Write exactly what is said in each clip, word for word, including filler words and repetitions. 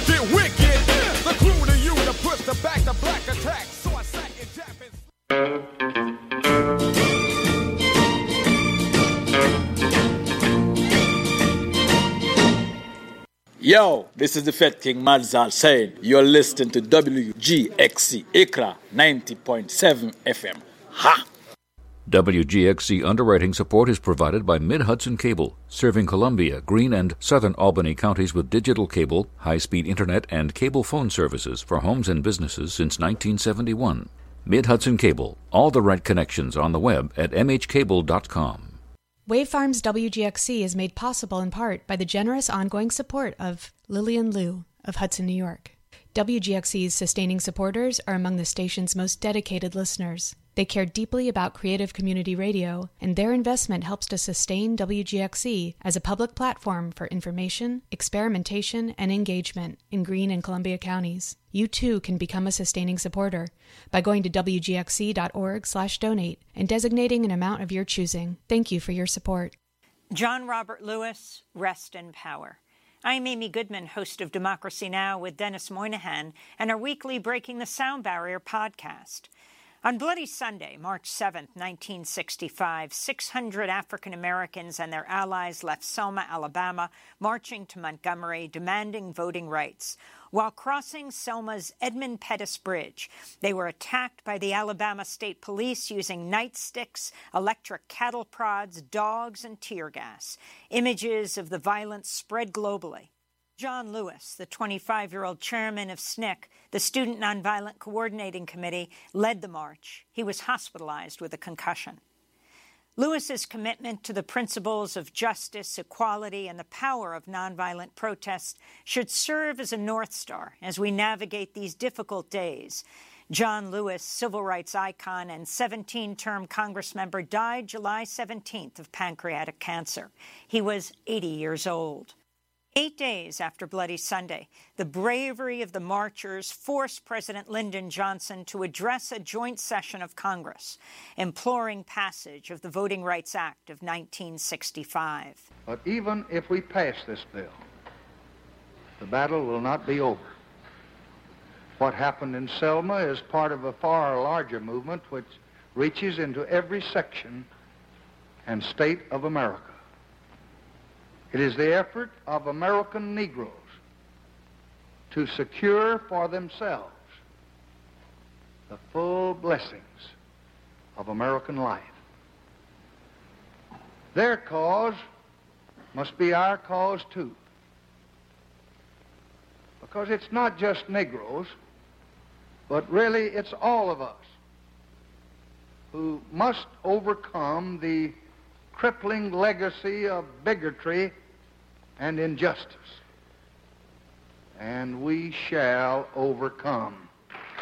get wicked. The crew to you to push the back the black attack. So I sat in Japanese. Yo, this is the Fed King Madzal saying you're listening to W G X C Accra ninety point seven F M. Ha! W G X C underwriting support is provided by Mid-Hudson Cable, serving Columbia, Greene, and Southern Albany counties with digital cable, high-speed internet, and cable phone services for homes and businesses since nineteen seventy-one. Mid-Hudson Cable, all the right connections on the web at m h cable dot com. Wave Farms W G X C is made possible in part by the generous ongoing support of Lillian Liu of Hudson, New York. W G X C's sustaining supporters are among the station's most dedicated listeners. They care deeply about creative community radio, and their investment helps to sustain W G X C as a public platform for information, experimentation, and engagement in Greene and Columbia counties. You too can become a sustaining supporter by going to w g x c dot org slash donate and designating an amount of your choosing. Thank you for your support. John Robert Lewis, rest in power. I'm Amy Goodman, host of Democracy Now! With Dennis Moynihan, and our weekly Breaking the Sound Barrier podcast. On Bloody Sunday, March seventh, nineteen sixty-five, six hundred African Americans and their allies left Selma, Alabama, marching to Montgomery, demanding voting rights. While crossing Selma's Edmund Pettus Bridge, they were attacked by the Alabama State Police using nightsticks, electric cattle prods, dogs, and tear gas. Images of the violence spread globally. John Lewis, the twenty-five-year-old chairman of S N C C, the Student Nonviolent Coordinating Committee, led the march. He was hospitalized with a concussion. Lewis's commitment to the principles of justice, equality, and the power of nonviolent protest should serve as a North Star as we navigate these difficult days. John Lewis, civil rights icon and seventeen-term Congress member, died July seventeenth of pancreatic cancer. He was eighty years old. Eight days after Bloody Sunday, the bravery of the marchers forced President Lyndon Johnson to address a joint session of Congress, imploring passage of the Voting Rights Act of nineteen sixty-five. But even if we pass this bill, the battle will not be over. What happened in Selma is part of a far larger movement which reaches into every section and state of America. It is the effort of American Negroes to secure for themselves the full blessings of American life. Their cause must be our cause too, because it's not just Negroes, but really it's all of us who must overcome the crippling legacy of bigotry and injustice. And we shall overcome.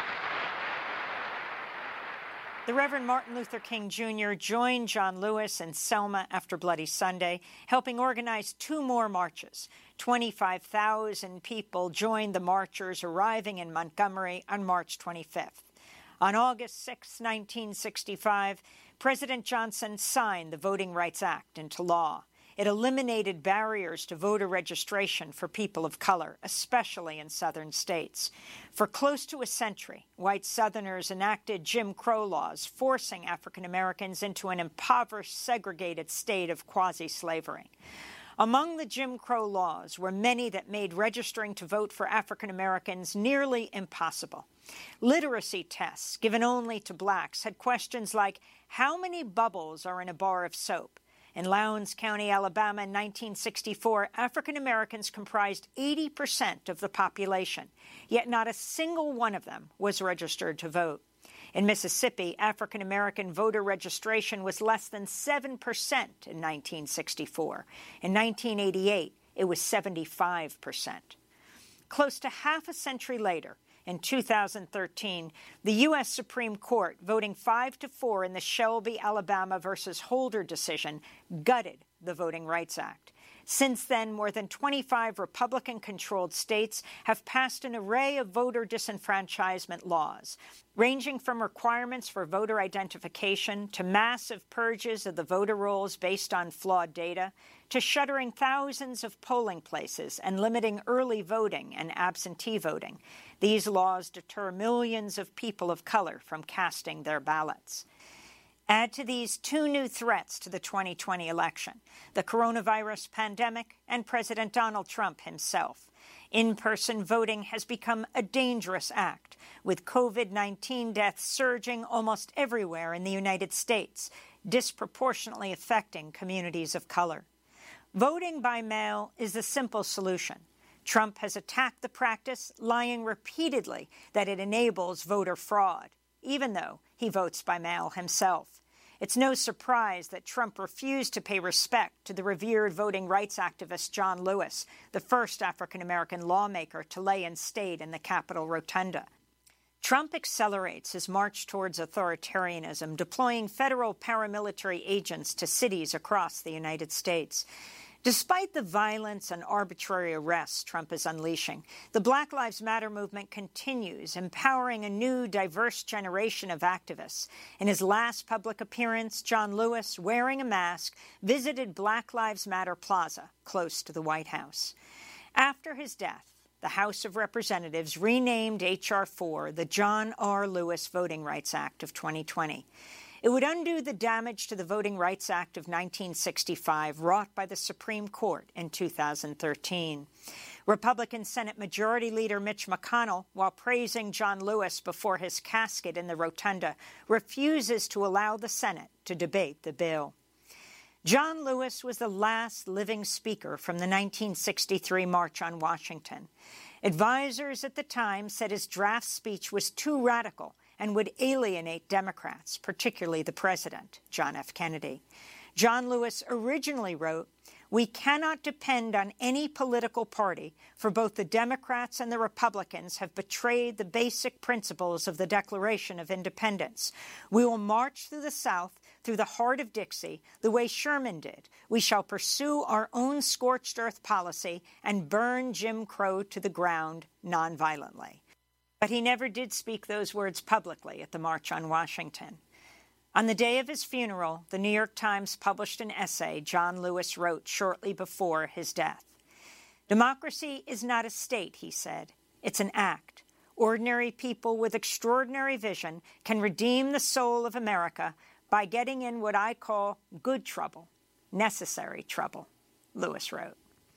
The Reverend Martin Luther King Junior joined John Lewis in Selma after Bloody Sunday, helping organize two more marches. twenty-five thousand people joined the marchers arriving in Montgomery on March twenty-fifth. On August sixth, nineteen sixty-five, President Johnson signed the Voting Rights Act into law. It eliminated barriers to voter registration for people of color, especially in southern states. For close to a century, white Southerners enacted Jim Crow laws, forcing African Americans into an impoverished, segregated state of quasi-slavery. Among the Jim Crow laws were many that made registering to vote for African Americans nearly impossible. Literacy tests, given only to blacks, had questions like, how many bubbles are in a bar of soap? In Lowndes County, Alabama, in nineteen sixty-four, African Americans comprised eighty percent of the population, yet not a single one of them was registered to vote. In Mississippi, African American voter registration was less than seven percent in nineteen sixty-four. In nineteen eighty-eight, it was seventy-five percent. Close to half a century later, in two thousand thirteen, the U S Supreme Court, voting five to four in the Shelby, Alabama versus Holder decision, gutted the Voting Rights Act. Since then, more than twenty-five Republican-controlled states have passed an array of voter disenfranchisement laws, ranging from requirements for voter identification to massive purges of the voter rolls based on flawed data, to shuttering thousands of polling places and limiting early voting and absentee voting. These laws deter millions of people of color from casting their ballots. Add to these two new threats to the twenty twenty election, the coronavirus pandemic and President Donald Trump himself. In-person voting has become a dangerous act, with COVID nineteen deaths surging almost everywhere in the United States, disproportionately affecting communities of color. Voting by mail is a simple solution. Trump has attacked the practice, lying repeatedly that it enables voter fraud, even though he votes by mail himself. It's no surprise that Trump refused to pay respect to the revered voting rights activist John Lewis, the first African-American lawmaker to lay in state in the Capitol Rotunda. Trump accelerates his march towards authoritarianism, deploying federal paramilitary agents to cities across the United States. Despite the violence and arbitrary arrests Trump is unleashing, the Black Lives Matter movement continues, empowering a new, diverse generation of activists. In his last public appearance, John Lewis, wearing a mask, visited Black Lives Matter Plaza, close to the White House. After his death, the House of Representatives renamed H R four the John R. Lewis Voting Rights Act of twenty twenty. It would undo the damage to the Voting Rights Act of nineteen sixty-five wrought by the Supreme Court in two thousand thirteen. Republican Senate Majority Leader Mitch McConnell, while praising John Lewis before his casket in the Rotunda, refuses to allow the Senate to debate the bill. John Lewis was the last living speaker from the nineteen sixty-three March on Washington. Advisors at the time said his draft speech was too radical and would alienate Democrats, particularly the president, John F. Kennedy. John Lewis originally wrote, "We cannot depend on any political party, for both the Democrats and the Republicans have betrayed the basic principles of the Declaration of Independence. We will march through the South, through the heart of Dixie, the way Sherman did. We shall pursue our own scorched earth policy and burn Jim Crow to the ground nonviolently." But he never did speak those words publicly at the March on Washington. On the day of his funeral, the New York Times published an essay John Lewis wrote shortly before his death. "Democracy is not a state," he said. "It's an act. Ordinary people with extraordinary vision can redeem the soul of America by getting in what I call good trouble, necessary trouble," Lewis wrote.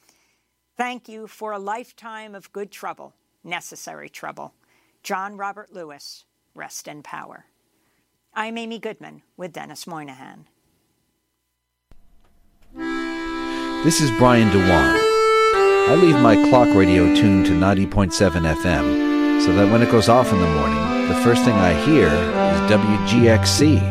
Thank you for a lifetime of good trouble, necessary trouble. John Robert Lewis, rest in power. I'm Amy Goodman with Dennis Moynihan. This is Brian DeWan. I leave my clock radio tuned to ninety point seven F M so that when it goes off in the morning, the first thing I hear is W G X C.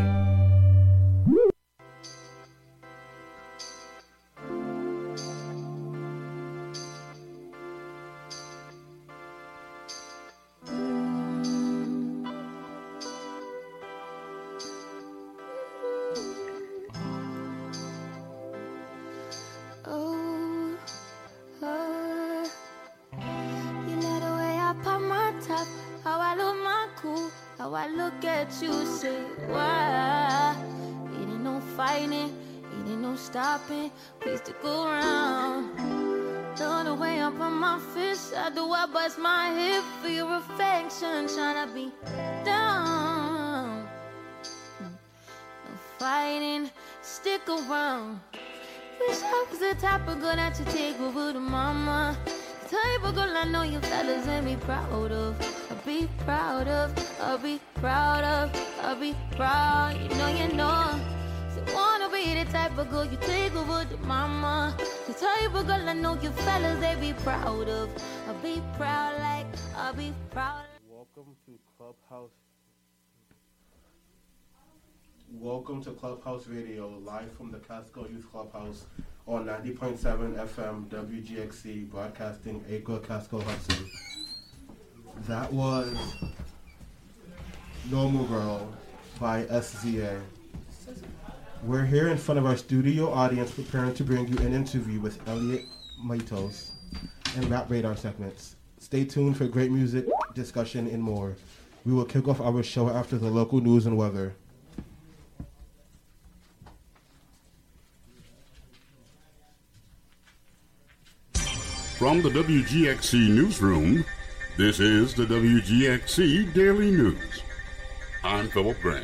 Welcome to Clubhouse. Welcome to Clubhouse Radio, live from the Catskill Youth Clubhouse on ninety point seven F M W G X C, broadcasting Acre, Catskill, Hudson. That was Normal Girl by S Z A. We're here in front of our studio audience preparing to bring you an interview with Elliot Matos and Rap Radar segments. Stay tuned for great music, discussion, and more. We will kick off our show after the local news and weather. From the W G X C newsroom, this is the W G X C Daily News. I'm Philip Grant.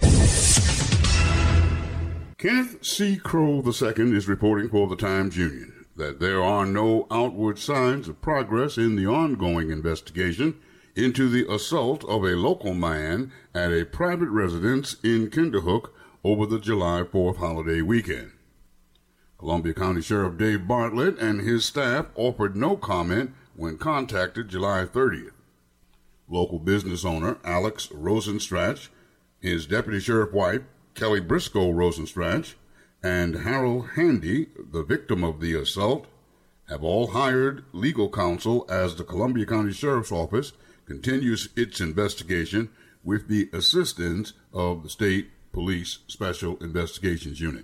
Kenneth C. Crow the Second is reporting for the Times-Union that there are no outward signs of progress in the ongoing investigation into the assault of a local man at a private residence in Kinderhook over the July fourth holiday weekend. Columbia County Sheriff Dave Bartlett and his staff offered no comment when contacted July thirtieth. Local business owner Alex Rosenstrach, his deputy sheriff wife Kelly Briscoe Rosenstrach, and Harold Handy, the victim of the assault, have all hired legal counsel as the Columbia County Sheriff's Office continues its investigation with the assistance of the State Police Special Investigations Unit.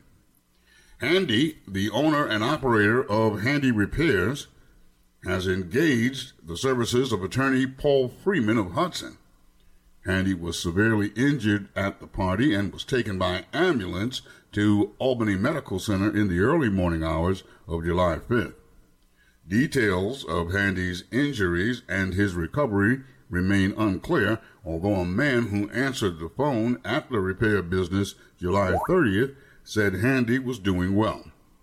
Handy, the owner and operator of Handy Repairs, has engaged the services of attorney Paul Freeman of Hudson. Handy was severely injured at the party and was taken by ambulance to Albany Medical Center in the early morning hours of July fifth. Details of Handy's injuries and his recovery remain unclear, although a man who answered the phone at the repair business July thirtieth said Handy was doing well.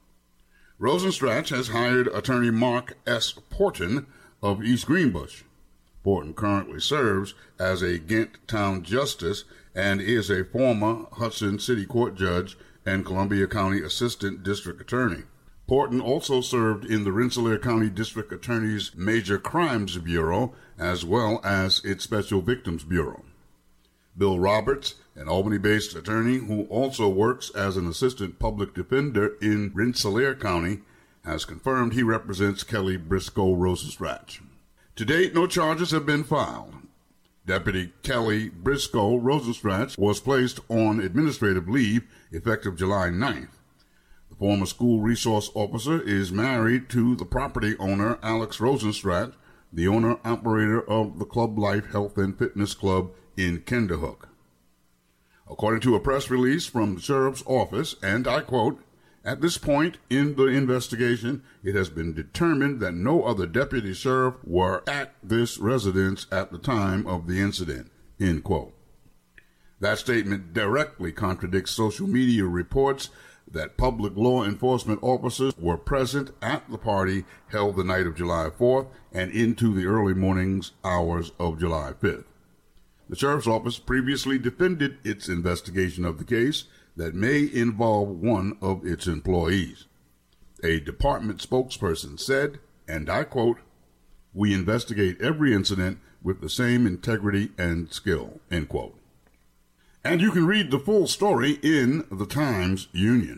Rosenstrach has hired attorney Mark S. Porton of East Greenbush. Porton currently serves as a Ghent Town Justice and is a former Hudson City Court judge and Columbia County Assistant District Attorney. Porton also served in the Rensselaer County District Attorney's Major Crimes Bureau as well as its Special Victims Bureau. Bill Roberts, an Albany-based attorney who also works as an assistant public defender in Rensselaer County, has confirmed he represents Kelly Briscoe Rosenstrach. To date, no charges have been filed. Deputy Kelly Briscoe Rosenstrach was placed on administrative leave effective July ninth. The former school resource officer is married to the property owner Alex Rosenstrach, the owner-operator of the Club Life Health and Fitness Club in Kinderhook. According to a press release from the sheriff's office, and I quote, "At this point in the investigation, it has been determined that no other deputy sheriff were at this residence at the time of the incident," end quote. That statement directly contradicts social media reports that public law enforcement officers were present at the party held the night of July fourth and into the early mornings hours of July fifth. The sheriff's office previously defended its investigation of the case that may involve one of its employees. A department spokesperson said, and I quote, "We investigate every incident with the same integrity and skill," end quote. And you can read the full story in the Times-Union.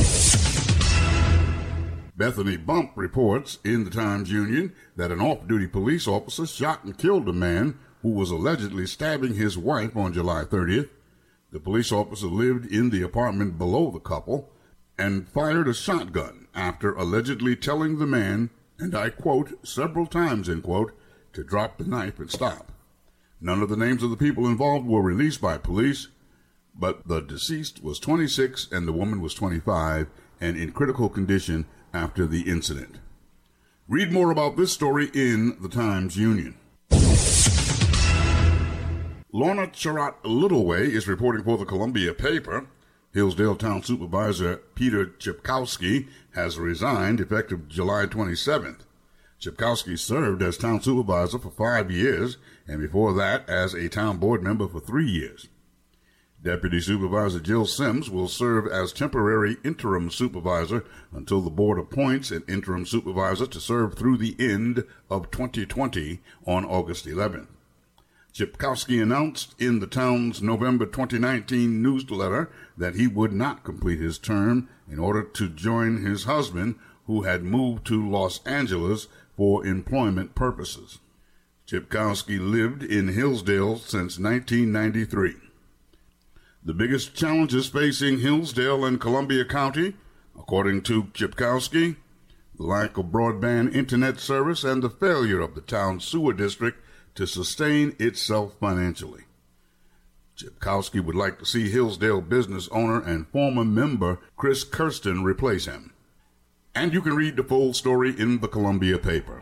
Bethany Bump reports in the Times-Union that an off-duty police officer shot and killed a man who was allegedly stabbing his wife on July thirtieth. The police officer lived in the apartment below the couple and fired a shotgun after allegedly telling the man, and I quote, several times, end quote, to drop the knife and stop. None of the names of the people involved were released by police, but the deceased was twenty-six and the woman was twenty-five and in critical condition after the incident. Read more about this story in the Times-Union. Lorna Charat Littleway is reporting for the Columbia paper. Hillsdale Town Supervisor Peter Chipkowski has resigned effective July twenty-seventh. Chipkowski served as town supervisor for five years and before that as a town board member for three years. Deputy Supervisor Jill Sims will serve as temporary interim supervisor until the board appoints an interim supervisor to serve through the end of twenty twenty on August eleventh. Chipkowski announced in the town's November twenty nineteen newsletter that he would not complete his term in order to join his husband, who had moved to Los Angeles for employment purposes. Chipkowski lived in Hillsdale since nineteen ninety-three. The biggest challenges facing Hillsdale and Columbia County, according to Chipkowski, the lack of broadband internet service and the failure of the town's sewer district to sustain itself financially. Chipkowski would like to see Hillsdale business owner and former member Chris Kirsten replace him. And you can read the full story in the Columbia paper.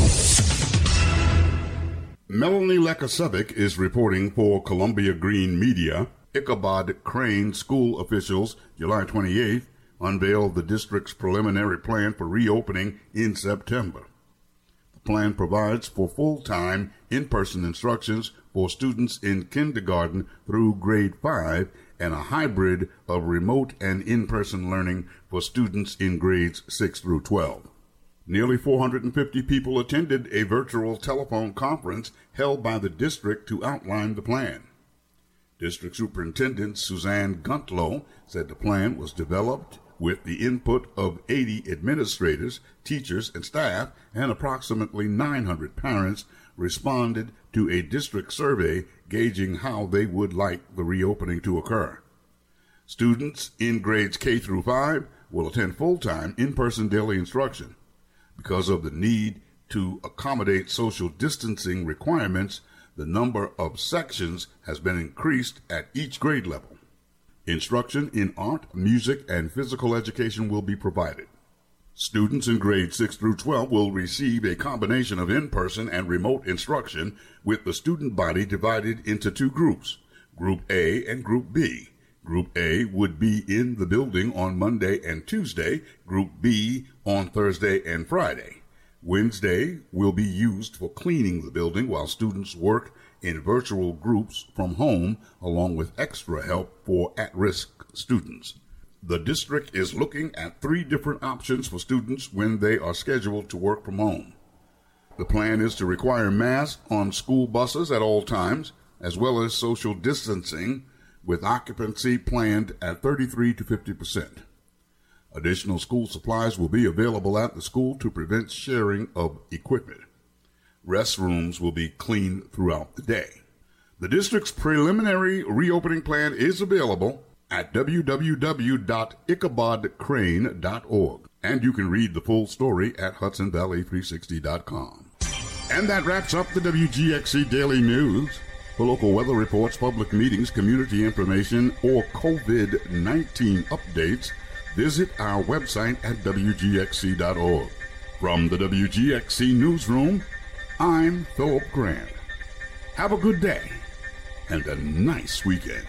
Melanie Lekasevic is reporting for Columbia Green Media. Ichabod Crane school officials, July twenty-eighth, unveiled the district's preliminary plan for reopening in September. The plan provides for full-time, in-person instructions for students in kindergarten through grade five and a hybrid of remote and in-person learning for students in grades six through twelve. Nearly four hundred fifty people attended a virtual telephone conference held by the district to outline the plan. District Superintendent Suzanne Guntlow said the plan was developed with the input of eighty administrators, teachers, and staff, and approximately nine hundred parents responded to a district survey gauging how they would like the reopening to occur. Students in grades K through five will attend full-time in-person daily instruction. Because of the need to accommodate social distancing requirements, the number of sections has been increased at each grade level. Instruction in art, music, and physical education will be provided. Students in grades six through twelve will receive a combination of in-person and remote instruction, with the student body divided into two groups, Group A and Group B. Group A would be in the building on Monday and Tuesday, Group B on Thursday and Friday. Wednesday will be used for cleaning the building while students work in virtual groups from home, along with extra help for at-risk students. The district is looking at three different options for students when they are scheduled to work from home. The plan is to require masks on school buses at all times, as well as social distancing, with occupancy planned at thirty-three to fifty percent. Additional school supplies will be available at the school to prevent sharing of equipment. Restrooms will be cleaned throughout the day. The district's preliminary reopening plan is available at w w w dot ichabod crane dot org, and you can read the full story at hudson valley three sixty dot com. And that wraps up the W G X C Daily News. For local weather reports, public meetings, community information, or COVID nineteen updates, visit our website at w g x c dot org. From the W G X C Newsroom, I'm Philip Grant. Have a good day and a nice weekend.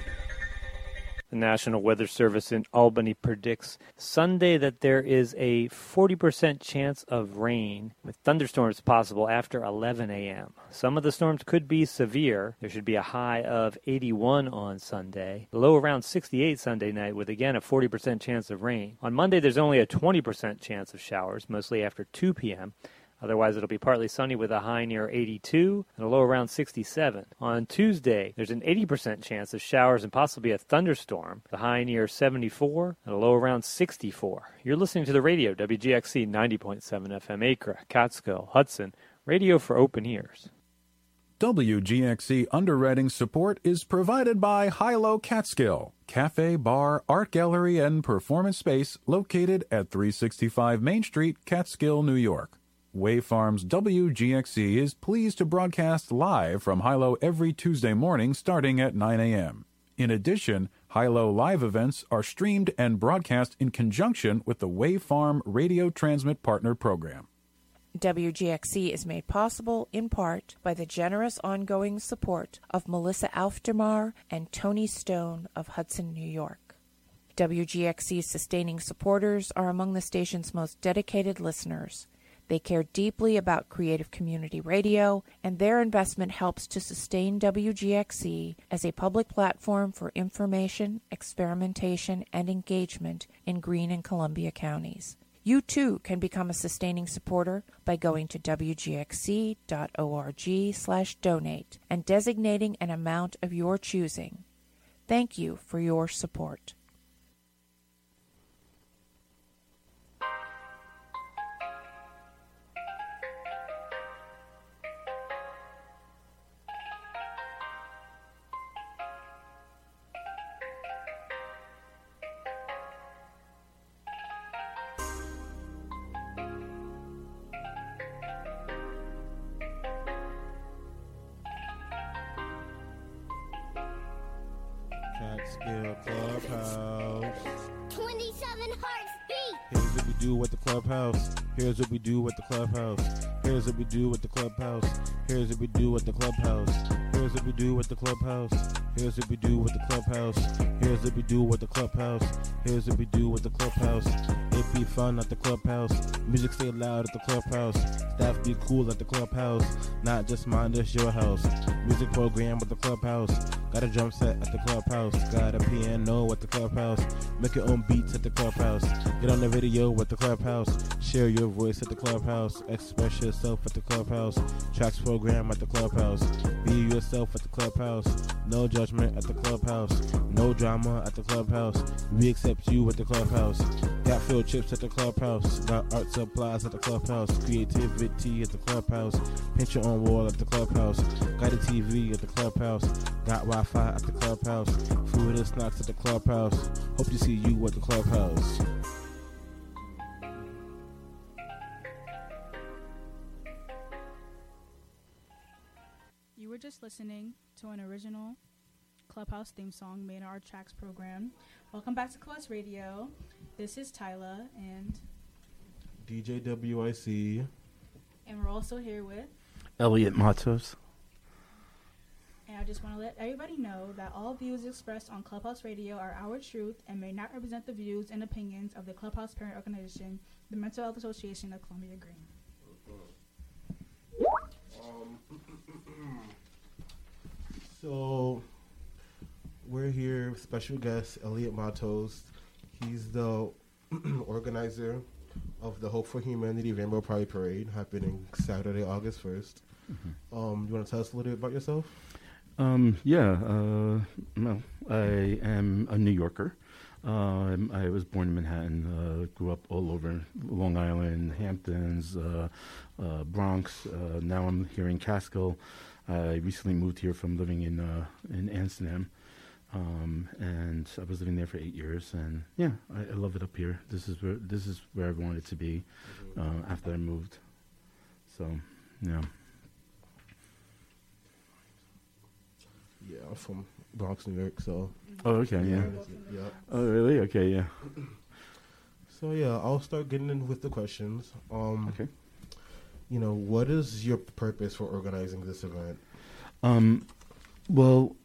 The National Weather Service in Albany predicts Sunday that there is a forty percent chance of rain with thunderstorms possible after eleven a.m. Some of the storms could be severe. There should be a high of eighty-one on Sunday, a low around sixty-eight Sunday night with, again, a forty percent chance of rain. On Monday, there's only a twenty percent chance of showers, mostly after two p.m., Otherwise, it'll be partly sunny with a high near eighty-two and a low around sixty-seven. On Tuesday, there's an eighty percent chance of showers and possibly a thunderstorm, the high near seventy-four and a low around sixty-four. You're listening to the radio, W G X C ninety point seven F M, Acre, Catskill, Hudson, radio for open ears. W G X C underwriting support is provided by Hilo Catskill, cafe, bar, art gallery, and performance space located at three sixty-five Main Street, Catskill, New York. Wave Farms W G X C is pleased to broadcast live from Hilo every Tuesday morning starting at nine a.m. In addition, Hilo live events are streamed and broadcast in conjunction with the Wave Farm Radio Transmit Partner Program. W G X C is made possible in part by the generous ongoing support of Melissa Aufdermar and Tony Stone of Hudson, New York. W G X C's sustaining supporters are among the station's most dedicated listeners. They care deeply about creative community radio, and their investment helps to sustain W G X C as a public platform for information, experimentation, and engagement in Greene and Columbia counties. You, too, can become a sustaining supporter by going to w g x c dot org slash donate and designating an amount of your choosing. Thank you for your support. Catskill Clubhouse. twenty-seven Hearts Beat. Here's W do with the clubhouse. Here's what we do with the clubhouse. Here's what we do with the clubhouse. Here's what we do with the clubhouse. Here's what we do with the clubhouse. Here's what we do with the clubhouse. Here's what we do with the clubhouse. Here's what we do with the clubhouse. It be fun at the clubhouse. Music stay loud at the clubhouse. Staff be cool at the clubhouse. Not just mine, this your house. Music program with the clubhouse. Got a drum set at the clubhouse. Got a piano at the clubhouse. Make your own beats at the clubhouse. Get on the video with the clubhouse. Share your voice at the clubhouse. Express yourself at the clubhouse. Tracks program at the clubhouse. Be yourself at the clubhouse. No judgment at the clubhouse. No drama at the clubhouse. We accept you at the clubhouse. Got field trips at the clubhouse. Got art supplies at the clubhouse. Creativity at the clubhouse. Paint your own wall at the clubhouse. Got a T V at the clubhouse. Got Wi-Fi at the clubhouse. Food and snacks at the clubhouse. Hope to see you at the clubhouse. You were just listening to an original Clubhouse theme song made in our Tracks program. Welcome back to Clubhouse Radio. This is Tyla and D J W I C. And we're also here with Elliot Matos. And I just want to let everybody know that all views expressed on Clubhouse Radio are our truth and may not represent the views and opinions of the Clubhouse parent organization, the Mental Health Association of Columbia Green. Um, so we're here with special guest Elliot Matos. He's the organizer of the Hope for Humanity Rainbow Pride Parade happening Saturday, August first. Mm-hmm. Um, you want to tell us a little bit about yourself? Um, yeah, uh, well, I am a New Yorker. Uh, I was born in Manhattan, uh, grew up all over Long Island, Hamptons, uh, uh, Bronx. Uh, now I'm here in Catskill. I recently moved here from living in uh, in Amsterdam, um, and I was living there for eight years. And yeah, I, I love it up here. This is where this is where I wanted to be uh, after I moved. So, yeah. Yeah, I'm from Bronx, New York, so. Oh, okay, yeah. Yeah. Oh, really? Okay, yeah. So, yeah, I'll start getting in with the questions. Um, okay. You know, what is your purpose for organizing this event? Um, well,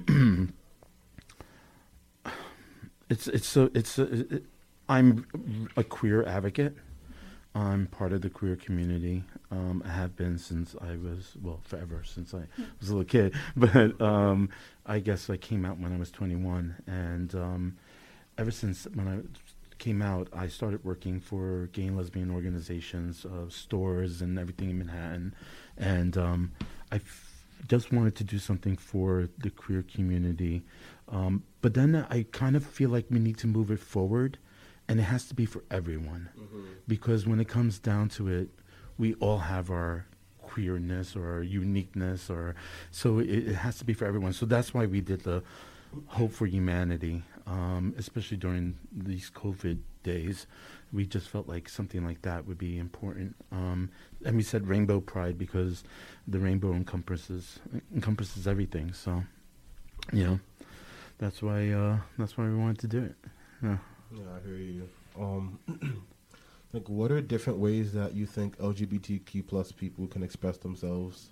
it's it's so it's a, it, I'm a queer advocate. I'm part of the queer community. Um, I have been since I was, well, forever, since I was a little kid. But um, I guess I came out when I was twenty-one. And um, ever since when I came out, I started working for gay and lesbian organizations, uh, stores and everything in Manhattan. And um, I f- just wanted to do something for the queer community. Um, but then I kind of feel like we need to move it forward. And it has to be for everyone, mm-hmm. because when it comes down to it, we all have our queerness or our uniqueness, or so it, it has to be for everyone. So that's why we did the Hope for Humanity, um, especially during these COVID days. We just felt like something like that would be important. Um, and we said Rainbow Pride because the rainbow encompasses encompasses everything. So, you know, that's why uh, that's why we wanted to do it. Yeah. Yeah, I hear you. Um, like, what are different ways that you think L G B T Q plus people can express themselves?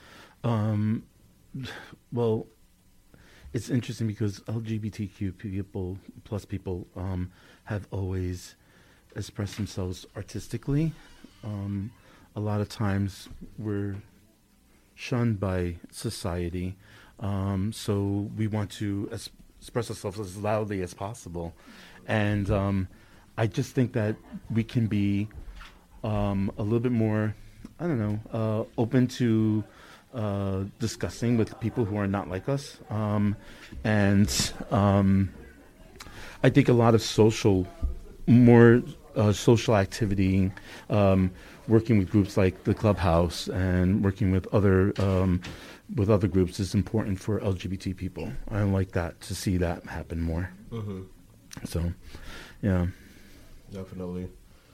Um, well, it's interesting because L G B T Q people plus people um, have always expressed themselves artistically. Um, a lot of times we're shunned by society, um, so we want to es- express ourselves as loudly as possible. And um, I just think that we can be um, a little bit more, I don't know, uh, open to uh, discussing with people who are not like us. Um, and um, I think a lot of social, more uh, social activity, um, working with groups like the Clubhouse and working with other um, with other groups is important for L G B T people. I like that, to see that happen more. Mm-hmm. So, yeah. Definitely.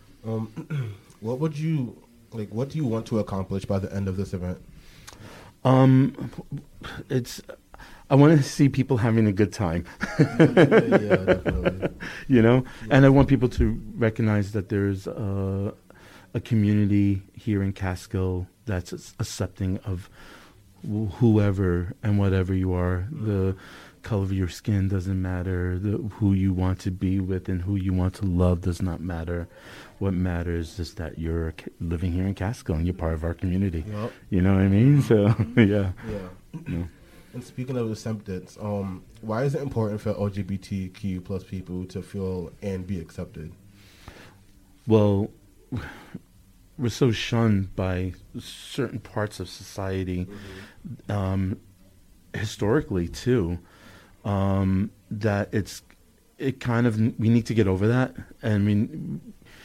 Um, what would you, like, what do you want to accomplish by the end of this event? Um, it's, I want to see people having a good time. Yeah, definitely. You know, and I want people to recognize that there's a, a community here in Catskill that's accepting of wh- whoever and whatever you are. The color of your skin doesn't matter. The, who you want to be with and who you want to love does not matter. What matters is that you're ca- living here in Catskill and you're part of our community. Yep. You know what I mean? So, yeah. Yeah. Yeah. And speaking of acceptance, um, why is it important for L G B T Q plus people to feel and be accepted? Well, we're so shunned by certain parts of society, mm-hmm. um, historically too, um, that it's it kind of we need to get over that. I mean,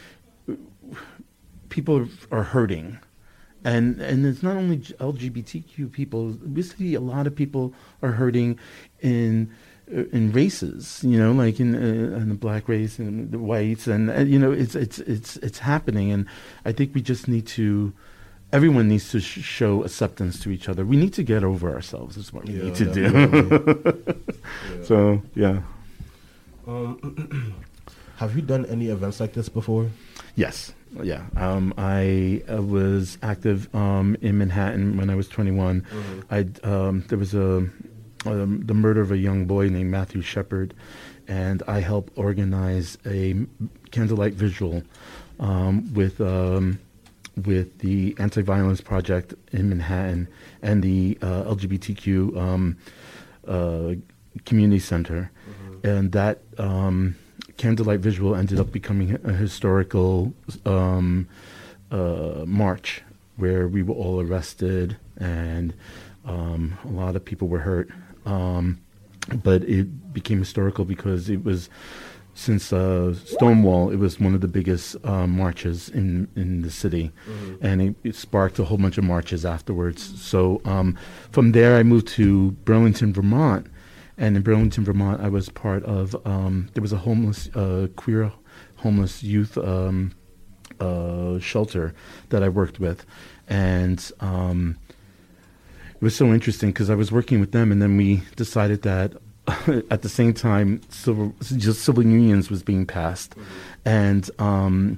people are hurting. And and it's not only L G B T Q people. We see a lot of people are hurting in in races. You know, like in, uh, in the black race and the whites, and uh, you know, it's it's it's it's happening. And I think we just need to. Everyone needs to sh- show acceptance to each other. We need to get over ourselves. Is what we Yeah, need to definitely. do. Yeah. So yeah. Um, have you done any events like this before? Yes. Yeah, um, I uh, was active um, in Manhattan when I was twenty-one. Mm-hmm. I um, there was a um, the murder of a young boy named Matthew Shepard, and I helped organize a candlelight vigil um, with um, with the Anti-Violence Project in Manhattan and the uh, L G B T Q um, uh, Community Center, mm-hmm. and that. Um, Candlelight Visual ended up becoming a historical um, uh, march where we were all arrested and um, a lot of people were hurt. Um, but it became historical because it was, since uh, Stonewall, it was one of the biggest uh, marches in, in the city. Mm-hmm. And it, it sparked a whole bunch of marches afterwards. So um, from there I moved to Burlington, Vermont. And in Burlington, Vermont, I was part of, um, there was a homeless, uh, queer homeless youth um, uh, shelter that I worked with. And um, it was so interesting because I was working with them, and then we decided that at the same time, civil, just civil unions was being passed. Mm-hmm. And um,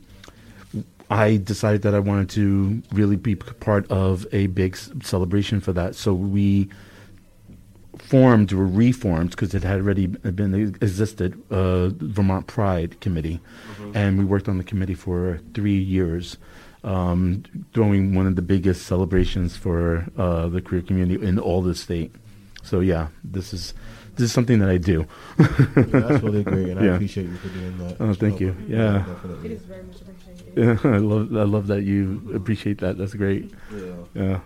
I decided that I wanted to really be part of a big celebration for that. So we formed or reformed, because it had already been existed, uh, Vermont Pride Committee, mm-hmm. and we worked on the committee for three years, um, throwing one of the biggest celebrations for uh, the queer community in all the state. So yeah, this is this is something that I do. Yeah, that's really great, and yeah. I appreciate you for doing that. Oh, thank you. Yeah, definitely. It is very much appreciated. Yeah, I love I love that you appreciate that. That's great. Yeah. Yeah.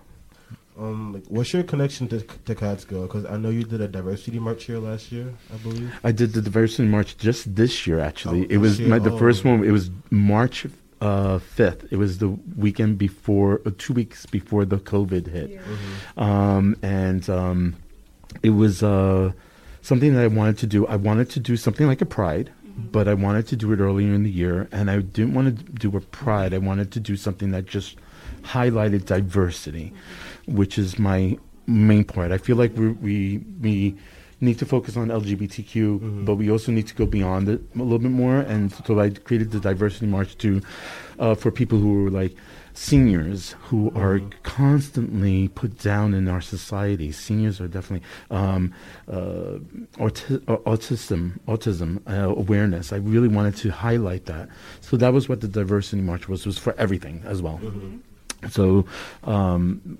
Um, like, what's your connection to to Catskill? Because I know you did a diversity march here last year, I believe. I did the diversity march just this year. Actually, Oh, it was this my, year? the Oh. first one. It was March uh, fifth. It was the weekend before, uh, two weeks before the COVID hit, Yeah. Mhm. um, and um, it was uh, something that I wanted to do. I wanted to do something like a Pride, but I wanted to do it earlier in the year, and I didn't want to do a Pride. I wanted to do something that just highlighted diversity, which is my main part. I feel like we we we need to focus on L G B T Q, mm-hmm. but we also need to go beyond it a little bit more. And so I created the diversity march to uh, for people who are like seniors who mm-hmm. are constantly put down in our society. Seniors are definitely um, uh, auti- autism, autism uh, awareness. I really wanted to highlight that. So that was what the diversity march was. Was for everything as well. Mm-hmm. So um,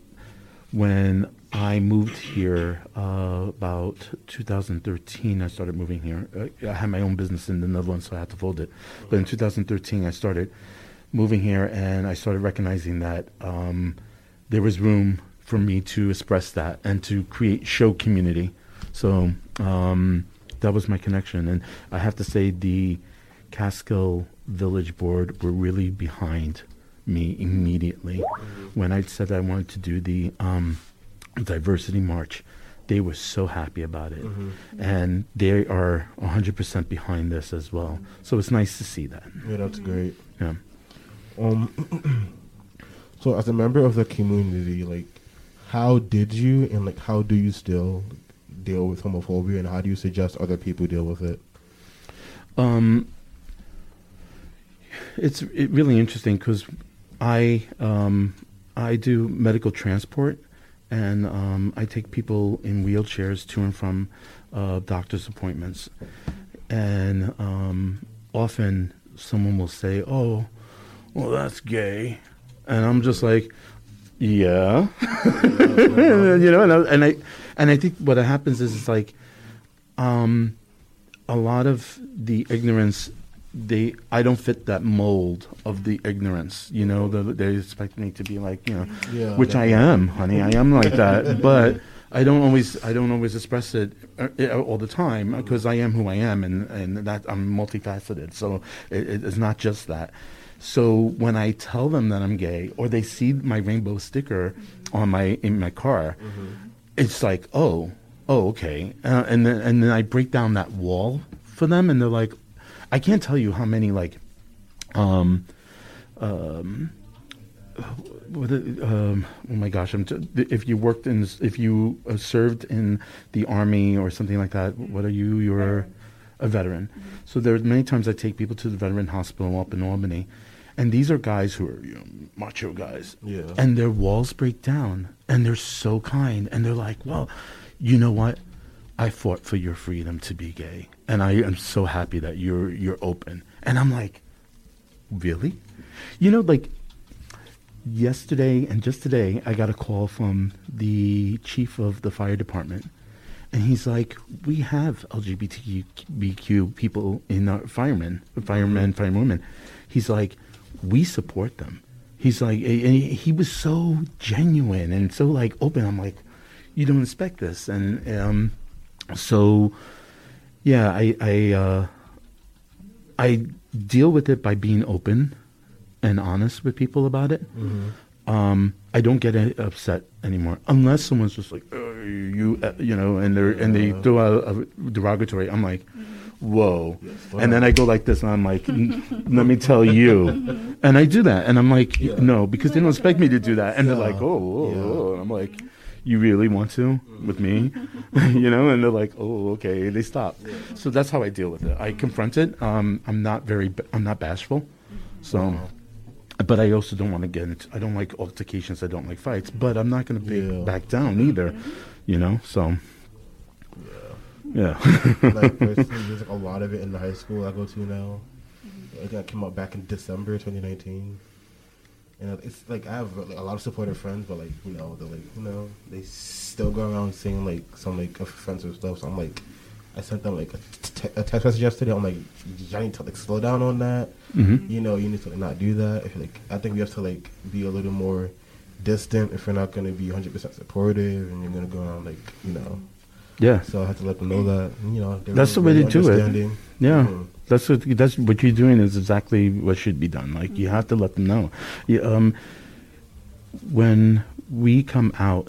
when I moved here uh, about two thousand thirteen, I started moving here. Uh, I had my own business in the Netherlands, so I had to fold it. But in two thousand thirteen, I started moving here, and I started recognizing that um, there was room for me to express that and to create show community. So um, that was my connection. And I have to say the Catskill Village Board were really behind me immediately. When I said I wanted to do the um, diversity march, they were so happy about it. Mm-hmm. And they are one hundred percent behind this as well. So it's nice to see that. Yeah, that's great. Yeah. Um, so as a member of the community, like, how did you and like how do you still deal with homophobia, and how do you suggest other people deal with it? Um, it's it really interesting because I um, I do medical transport, and um, I take people in wheelchairs to and from uh, doctor's appointments, and um, often someone will say, "Oh, well, that's gay," and I'm just like, "Yeah," you know, and I, and I and I think what happens is it's like, um, a lot of the ignorance. They, I don't fit that mold of the ignorance, you know. The, they expect me to be like, you know, yeah, which I am, honey. I am like that, but I don't always, I don't always express it uh, all the time because I am who I am, and and that I'm multifaceted. So it, it's not just that. So when I tell them that I'm gay, or they see my rainbow sticker on my in my car, mm-hmm. it's like, oh, oh, okay, uh, and then and then I break down that wall for them, and they're like. I can't tell you how many like, um, um, what it, um, oh my gosh! I'm t- if you worked in, if you uh, served in the army or something like that, what are you? You're a veteran. Mm-hmm. So there's many times I take people to the veteran hospital up in Albany, and these are guys who are you know, macho guys, yeah. and their walls break down, and they're so kind, and they're like, well, you know what? I fought for your freedom to be gay, and I am so happy that you're you're open. And I'm like, really? You know, like yesterday and just today, I got a call from the chief of the fire department, and he's like, we have L G B T Q people in our firemen, firemen, firewomen. He's like, we support them. He's like, and he, he was so genuine and so like open. I'm like, you don't expect this, and um. So, yeah, I I, uh, I deal with it by being open and honest with people about it. Mm-hmm. Um, I don't get upset anymore unless someone's just like oh, you uh, you know, and they and they throw out a derogatory. I'm like, whoa, yes, wow. And then I go like this, and I'm like, let me tell you, and I do that, and I'm like, yeah. no, because they don't expect me to do that, and yeah. they're like, oh, oh, yeah. oh, and I'm like. You really want to with me, you know? And they're like, oh, okay. They stop. Yeah. So that's how I deal with it. I confront it. Um, I'm not very, I'm not bashful. So, wow. But I also don't want to get into, I don't like altercations. I don't like fights, but I'm not going to yeah. back down either, you know? So, yeah. yeah. Like, there's, there's like a lot of it in the high school I go to now. Like, that came out back in December twenty nineteen. And it's like I have like, a lot of supportive friends, but like you know, they're like you know, they still go around saying like some like offensive stuff. So I'm like, I sent them like a, t- a text message yesterday. I'm like, y'all need to like slow down on that. Mm-hmm. You know, you need to like, not do that. If like, I think we have to like be a little more distant if we're not going to be one hundred percent supportive, and you're going to go around like you know. Yeah. So I have to let them know that. And, you know, that's the way to do it. Yeah. Mm-hmm. That's what that's what you're doing is exactly what should be done. Like you have to let them know. You, um, when we come out,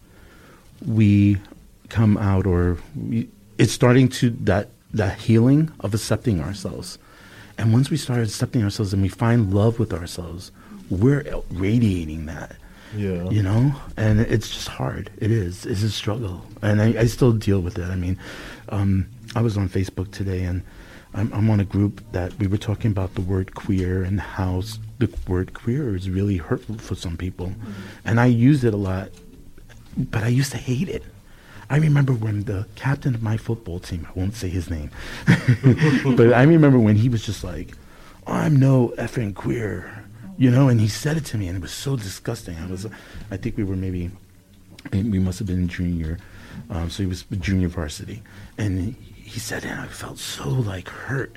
we come out, or we, it's starting to that that healing of accepting ourselves. And once we start accepting ourselves and we find love with ourselves, we're radiating that. Yeah. You know, and it's just hard. It is. It's a struggle, and I, I still deal with it. I mean, um, I was on Facebook today, and. I'm, I'm on a group that we were talking about the word queer and how the word queer is really hurtful for some people. Mm-hmm. And I use it a lot, but I used to hate it. I remember when the captain of my football team, I won't say his name, but I remember when he was just like, I'm no effing queer, you know, and he said it to me and it was so disgusting. I was, I think we were maybe, we must have been in junior, um, so he was junior varsity. And he, He said, and I felt so like hurt.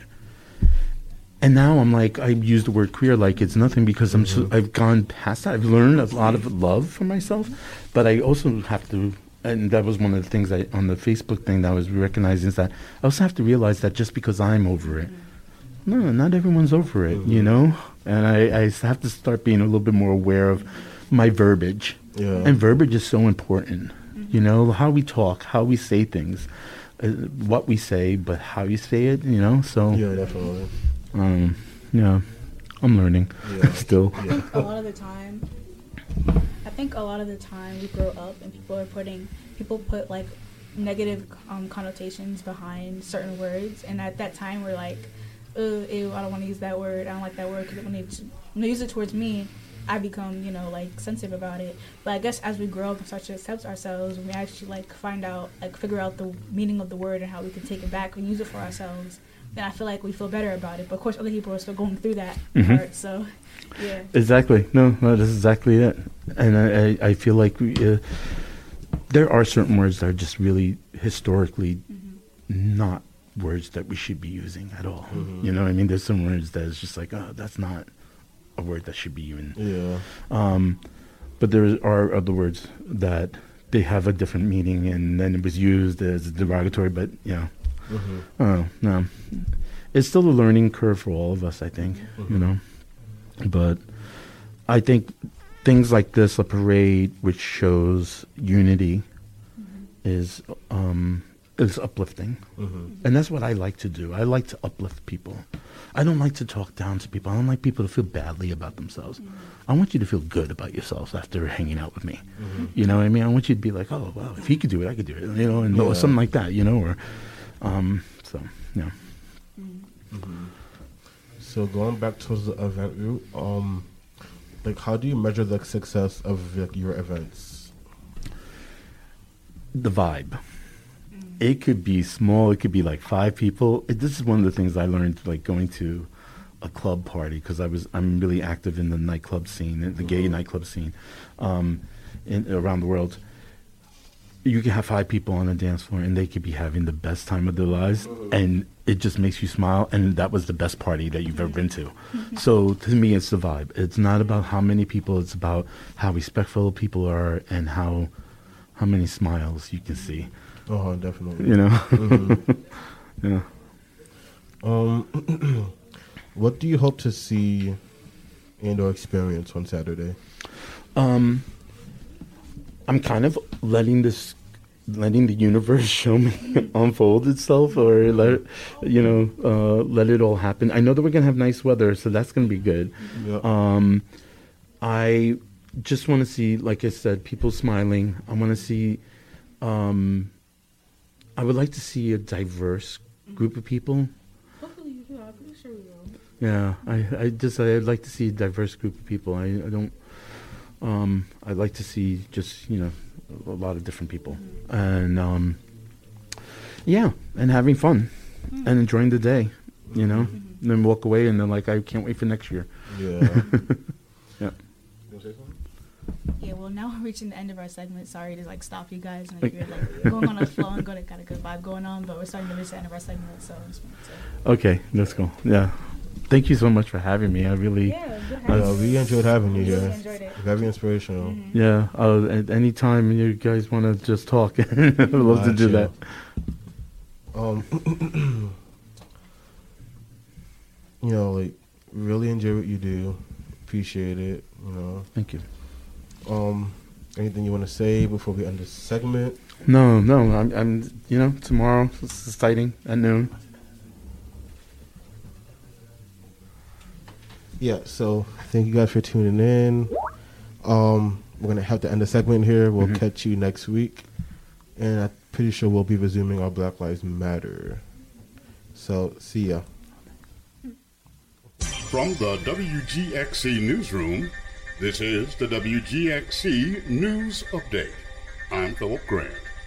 And now I'm like, I use the word queer like it's nothing because I'm so, I've gone past that. I've learned a lot of love for myself, but I also have to, and that was one of the things I, on the Facebook thing that I was recognizing is that I also have to realize that just because I'm over it, no, not everyone's over it, you know? And I, I have to start being a little bit more aware of my verbiage. Yeah. And verbiage is so important, you know, how we talk, how we say things. Uh, what we say, but how you say it, you know. So yeah, definitely. Um, yeah, I'm learning yeah. still. Yeah. A lot of the time, I think a lot of the time we grow up and people are putting people put like negative um, connotations behind certain words, and at that time we're like, uh, ew, I don't want to use that word. I don't like that word because when they, when they use it towards me, I become, you know, like sensitive about it. But I guess as we grow up and start to accept ourselves, when we actually like find out, like figure out the meaning of the word and how we can take it back and use it for ourselves, then I feel like we feel better about it. But of course, other people are still going through that Mm-hmm. part. So, yeah. Exactly. No, no, that's exactly it. And I, I, I feel like we, uh, there are certain words that are just really historically mm-hmm. not words that we should be using at all. Mm-hmm. You know what I mean? There's some words that is just like, oh, that's not a word that should be even. Yeah. Um, but there are other words that they have a different meaning, and then it was used as derogatory, but, you know. Mm-hmm. Oh, no. It's still a learning curve for all of us, I think, mm-hmm. you know. But I think things like this, a parade which shows unity, mm-hmm. is um, is uplifting. Mm-hmm. And that's what I like to do. I like to uplift people. I don't like to talk down to people. I don't like people to feel badly about themselves. Mm-hmm. I want you to feel good about yourselves after hanging out with me. Mm-hmm. You know what I mean? I want you to be like, oh, well, if he could do it, I could do it. You know, and yeah. or something like that, you know, or um, so, yeah. Mm-hmm. So going back to the event route, um, like how do you measure the success of like, your events? The vibe. It could be small. It could be like five people. It, this is one of the things I learned, like going to a club party, because I was I'm really active in the nightclub scene, the mm-hmm. gay nightclub scene, um, in, around the world. You can have five people on a dance floor, and they could be having the best time of their lives, mm-hmm. and it just makes you smile. And that was the best party that you've ever been to. Mm-hmm. So to me, it's the vibe. It's not about how many people. It's about how respectful people are and how how many smiles you can see. Oh, definitely. You know. Mm-hmm. Yeah. Um, what do you hope to see and or experience on Saturday? Um, I'm kind of letting this, letting the universe show me unfold itself, or let, you know, uh, let it all happen. I know that we're gonna have nice weather, so that's gonna be good. Yeah. Um, I just want to see, like I said, people smiling. I want to see. Um, I would like to see a diverse group of people. Hopefully you do. I'm pretty sure we will. Yeah, I, I just I'd like to see a diverse group of people. I, I don't. Um, I'd like to see just you know a lot of different people, mm-hmm. and um, yeah, and having fun, mm-hmm. and enjoying the day, you know, mm-hmm. and then walk away and then like I can't wait for next year. Yeah. Yeah. Yeah, well, now we're reaching the end of our segment. Sorry to like stop you guys, and like, you're like going on a flow and got a, got a good vibe going on, but we're starting to reach the end of our segment, so I just wanted to. Okay, let's go. Yeah, thank you so much for having me. I really, yeah, uh, yeah we enjoyed having you here. guys. Really enjoyed it. Very inspirational. Mm-hmm. Yeah, uh, at any time you guys want to just talk, I'd love gotcha. to do that. Um, you know, like really enjoy what you do. Appreciate it. You know. Thank you. Um, anything you want to say before we end this segment? No, no. I'm, I'm you know, tomorrow it's exciting at noon. Yeah. So thank you guys for tuning in. Um, we're gonna have to end the segment here. We'll mm-hmm. catch you next week, and I'm pretty sure we'll be resuming our Black Lives Matter. So see ya. From the W G X C newsroom. This is the W G X C News Update. I'm Philip Grant.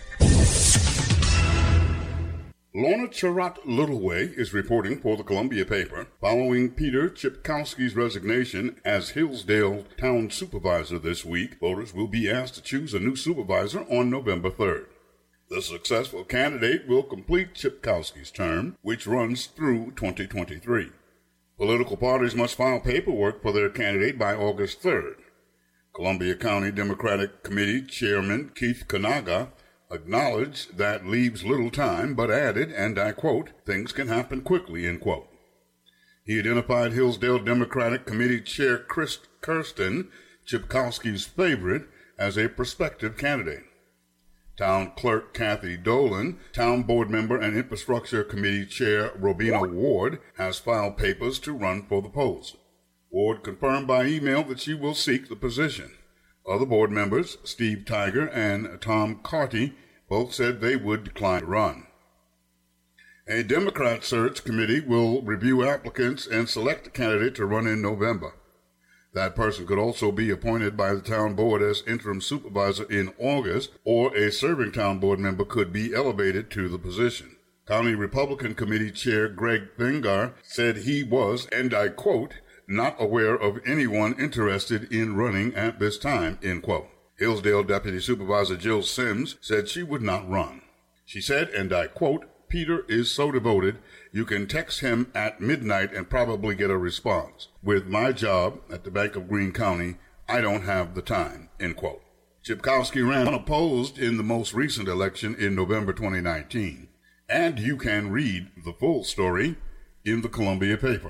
Lorna Charat Littleway is reporting for the Columbia paper following Peter Chipkowski's resignation as Hillsdale town supervisor this week. Voters will be asked to choose a new supervisor on November third. The successful candidate will complete Chipkowski's term, which runs through twenty twenty-three. Political parties must file paperwork for their candidate by August third. Columbia County Democratic Committee Chairman Keith Kanaga acknowledged that leaves little time, but added, and I quote, things can happen quickly, end quote. He identified Hillsdale Democratic Committee Chair Chris Kirsten, Chipkowski's favorite, as a prospective candidate. Town Clerk Kathy Dolan, Town Board Member and Infrastructure Committee Chair Robina Ward has filed papers to run for the post. Ward confirmed by email that she will seek the position. Other board members, Steve Tiger and Tom Carty, Both said they would decline to run. A Democrat search committee will review applicants and select a candidate to run in November. That person could also be appointed by the town board as interim supervisor in August, or a serving town board member could be elevated to the position. County Republican Committee Chair Greg Fingar said he was, and I quote, not aware of anyone interested in running at this time, end quote. Hillsdale Deputy Supervisor Jill Sims said she would not run. She said, and I quote, Peter is so devoted, you can text him at midnight and probably get a response. With my job at the Bank of Greene County, I don't have the time, end quote. Chipkowski ran unopposed in the most recent election in November twenty nineteen. And you can read the full story in the Columbia paper.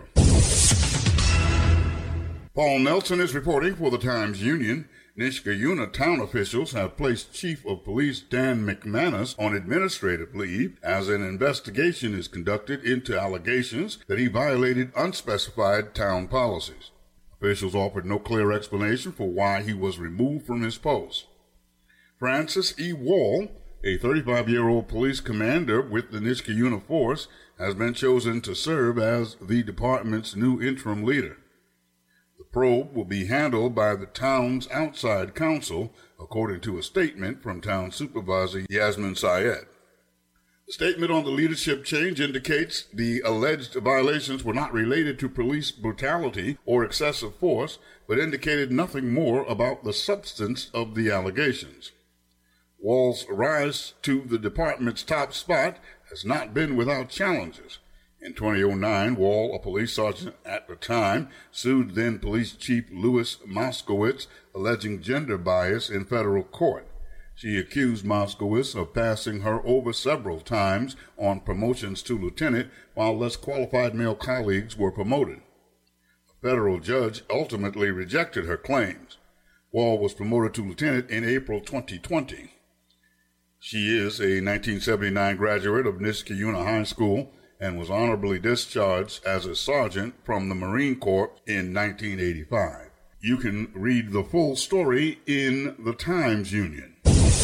Paul Nelson is reporting for the Times-Union. Niskayuna town officials have placed Chief of Police Dan McManus on administrative leave as an investigation is conducted into allegations that he violated unspecified town policies. Officials offered no clear explanation for why he was removed from his post. Francis E. Wall, a thirty-five-year-old police commander with the Niskayuna force, has been chosen to serve as the department's new interim leader. The probe will be handled by the town's outside counsel, according to a statement from town supervisor Yasmin Syed. The statement on the leadership change indicates the alleged violations were not related to police brutality or excessive force, but indicated nothing more about the substance of the allegations. Wall's rise to the department's top spot has not been without challenges. In twenty oh nine, Wall, a police sergeant at the time, sued then Police Chief Louis Moskowitz, alleging gender bias in federal court. She accused Moskowitz of passing her over several times on promotions to lieutenant while less qualified male colleagues were promoted. A federal judge ultimately rejected her claims. Wall was promoted to lieutenant in April twenty twenty. She is a nineteen seventy-nine graduate of Niskayuna High School and was honorably discharged as a sergeant from the Marine Corps in nineteen eighty-five. You can read the full story in the Times-Union.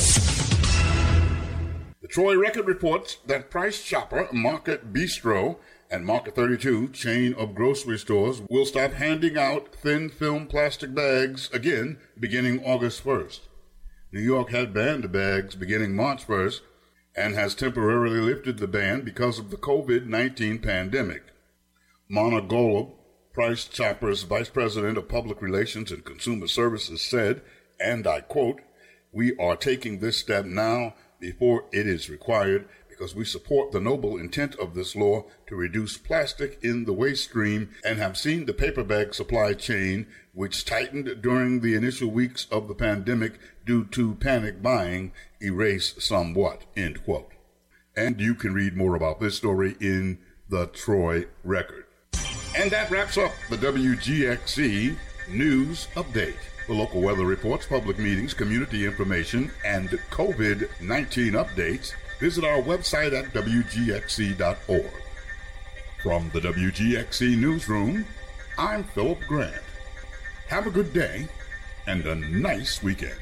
The Troy Record reports that Price Chopper, Market Bistro, and Market thirty-two, chain of grocery stores, will stop handing out thin film plastic bags again beginning August first. New York had banned the bags beginning March first, and has temporarily lifted the ban because of the covid nineteen pandemic. Mona Golub, Price Chopper's Vice President of Public Relations and Consumer Services, said, and I quote, we are taking this step now before it is required because we support the noble intent of this law to reduce plastic in the waste stream and have seen the paper bag supply chain, which tightened during the initial weeks of the pandemic due to panic buying, erase somewhat, end quote. And you can read more about this story in the Troy Record. And that wraps up the W G X C News Update. For local weather reports, public meetings, community information, and covid nineteen updates, visit our website at W G X C dot org. From the W G X C Newsroom, I'm Philip Grant. Have a good day and a nice weekend.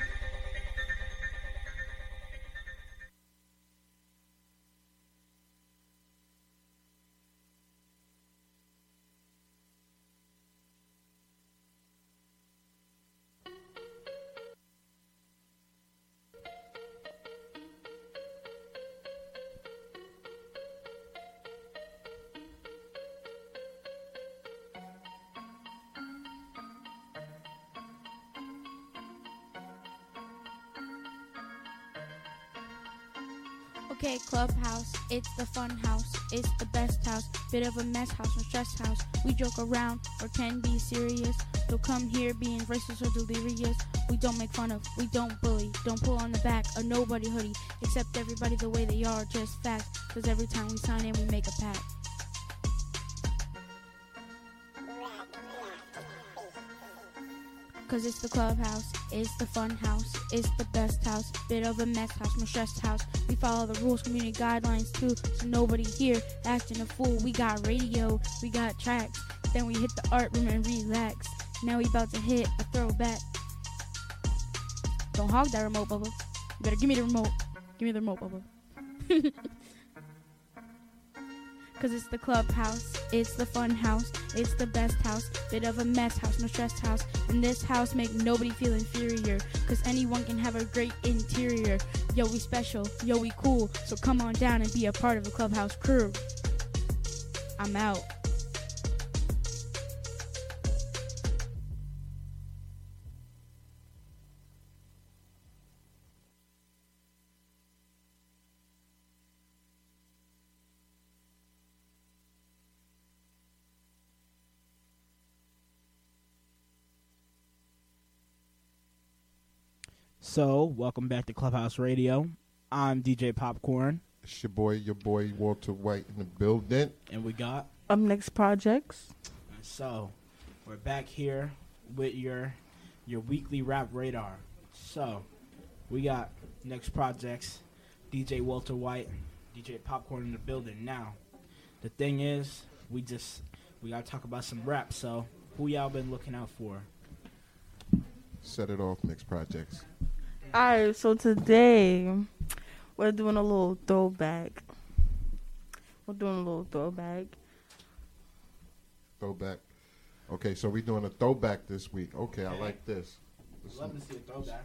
Okay, Clubhouse, it's the fun house, it's the best house, bit of a mess house, no stress house. We joke around or can be serious. Don't come here being racist or delirious. We don't make fun of, we don't bully, don't pull on the back of nobody hoodie. Accept everybody the way they are, just facts. Cause every time we sign in, we make a pact. Cause it's the clubhouse, it's the fun house, it's the best house, bit of a mess house, no stress house. We follow the rules, community guidelines too, so nobody here acting a fool. We got radio, we got tracks, then we hit the art room and relax. Now we about to hit a throwback. Don't hog that remote, Bubba. You better give me the remote. Give me the remote, Bubba. Cause it's the clubhouse, it's the fun house, it's the best house, bit of a mess house, no stress house. In this house, make nobody feel inferior, cause anyone can have a great interior. Yo, we special, yo, we cool, so come on down and be a part of the clubhouse crew. I'm out. So, welcome back to Clubhouse Radio. I'm D J Popcorn. It's your boy, your boy Walter White in the building. And we got Up Next Projects. So, we're back here with your your weekly rap radar. So, we got Next Projects, D J Walter White, D J Popcorn in the building. Now, the thing is, we just we gotta talk about some rap. So, who y'all been looking out for? Set it off, Next Projects. All right, so today we're doing a little throwback. We're doing a little throwback. Throwback. Okay, so we're doing a throwback this week. Okay, I like this. this Love to see a throwback.